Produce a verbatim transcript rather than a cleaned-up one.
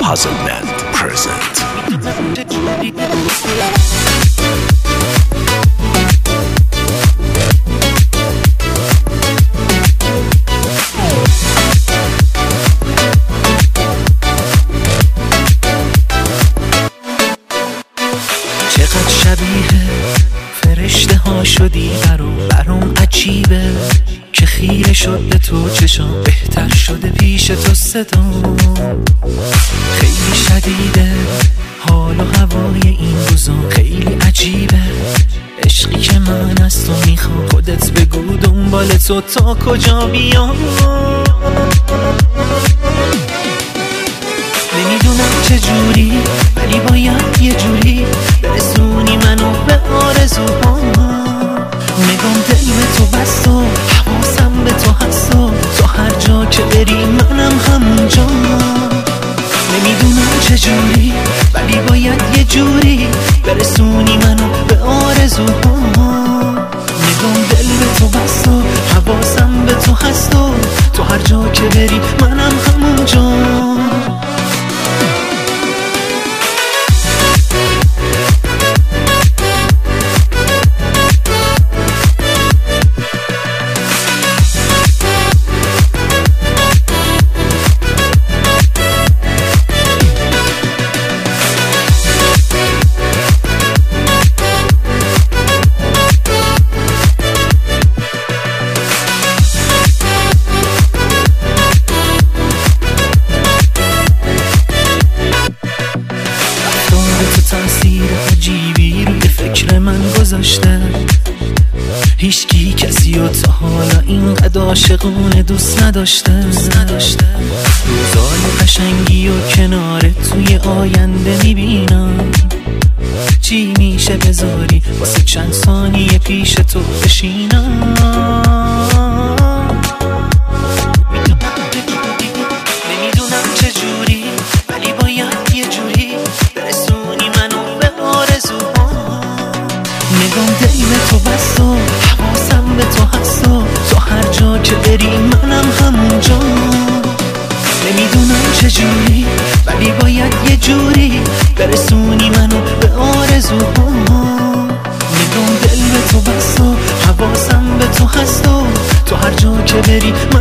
Puzzleland present. چقدر شبیه فرشته ها شدی برام برام عجیبه که خیره شد به تو چشام بهتر شده پیش تو صدام خیلی شدیده حال و هوای این روزا خیلی عجیبه عشقی که من از تو میخوام خودت بگو دنبال تو تا کجا بیام نمیدونم چجوری ولی باید یه جوری برسونی منو به آرزوهام نگام دل به تو بست و حواسم به تو هست و تو هر جا که بری منم همونجا نمیدونم چجوری ولی باید یه جوری برسونی منو به آرزوهام نگام دل به تو بست و حواسم به تو هست و تو هر جا که بری منم همونجا تاثیر عجیبی روی فکر من گذاشته هیچکی کسی و تا حالا اینقدر عاشقونه دوست نداشته روزای قشنگی و کنار توی آینده میبینم چی میشه بذاری واسه چند ثانیه پیش تو بشینم نمیدونم چجوری ولی باید یه جوری برسونی منو به آرزوهام نگام دل به تو بست و حواسم به تو هست و تو هر جا که بری منم همونجا نمیدونم چجوری ولی باید یه جوری برسونی منو به آرزوهام نگام دل به تو بست و حواسم به تو هست و تو هر جا که بری